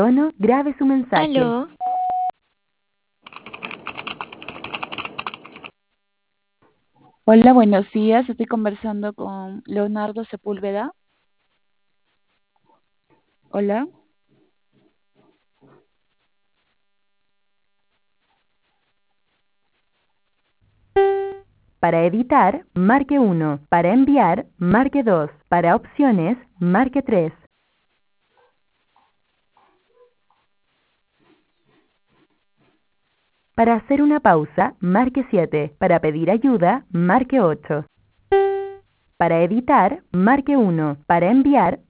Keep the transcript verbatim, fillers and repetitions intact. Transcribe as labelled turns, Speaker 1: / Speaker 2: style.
Speaker 1: tono, grabe su mensaje.
Speaker 2: Aló,
Speaker 3: Hola, buenos días. Estoy conversando con Leonardo Sepúlveda. Hola.
Speaker 1: Para editar, marque uno. Para enviar, marque dos. Para opciones, marque tres. Para hacer una pausa, marque siete. Para pedir ayuda, marque ocho. Para editar, marque uno. Para enviar,